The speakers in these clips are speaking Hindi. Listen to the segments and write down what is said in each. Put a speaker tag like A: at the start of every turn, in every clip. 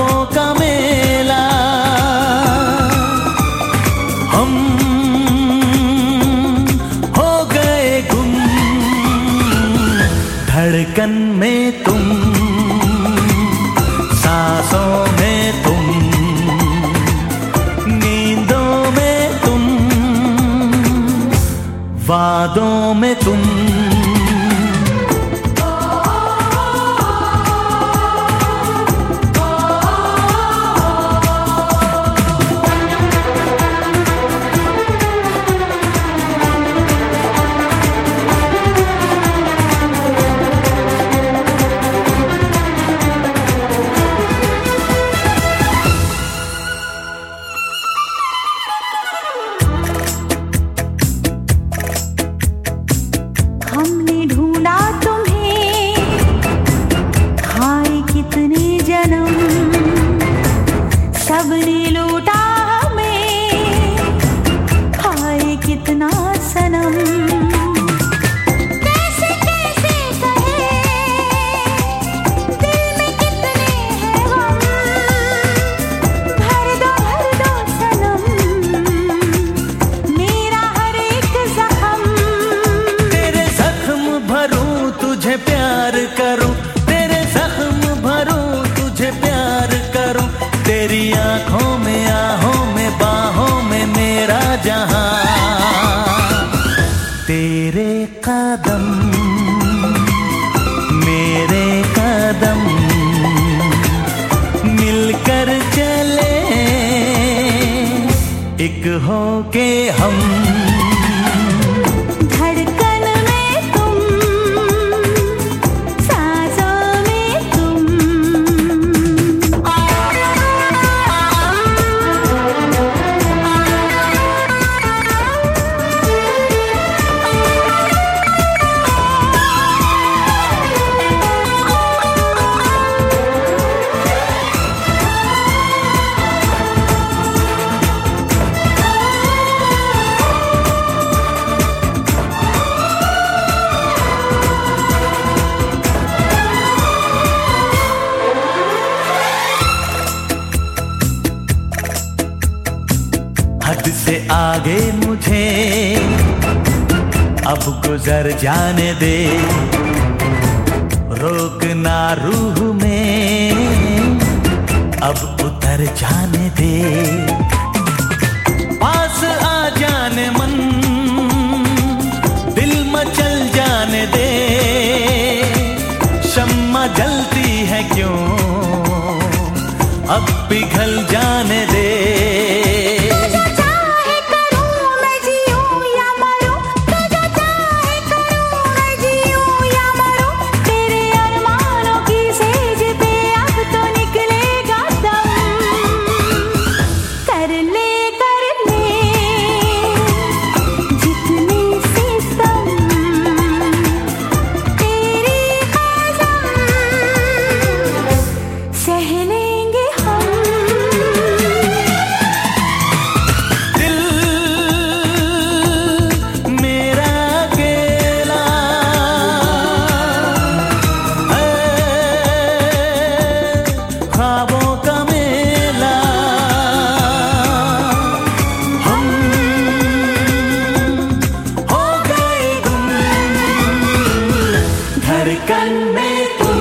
A: ख्वाबों का मेला। हम हो गए गुम, धड़कन में तुम, सांसों में तुम, नींदों में तुम, वादों में तुम।
B: हमने ढूंढा तुम्हें, हाय कितने जन्म, सबने लूटा हमें, हाय कितना सनम। कैसे कैसे कहे, दिल में कितने हैं गम, भर दो सनम, मेरा हर एक जख्म।
A: भरूं तुझे प्यार करूं, तेरे जख्म भरूं तुझे प्यार करूं, तेरी आंखों में आहों में बाहों में मेरा जहां। तेरे कदम मेरे कदम मिलकर चले, एक होके हम। हद से आगे मुझे अब गुजर जाने दे, रोकना रूह में अब उतर जाने दे। पास आ जाने मन, दिल मचल जाने दे, शम्मा जलती है क्यों अब पिघल जाने दे। धड़कन में तुम,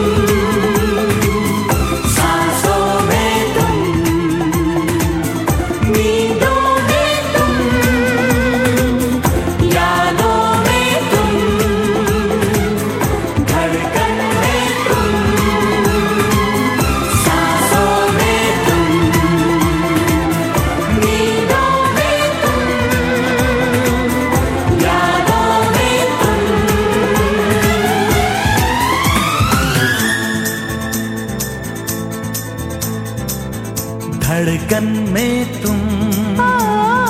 A: सांसों में तुम, नींदों में तुम, यादों में तुम। धड़कन में तुम, सांसों में तुम, नींदों में तुम, यादों में तुम। धड़कन में तुम।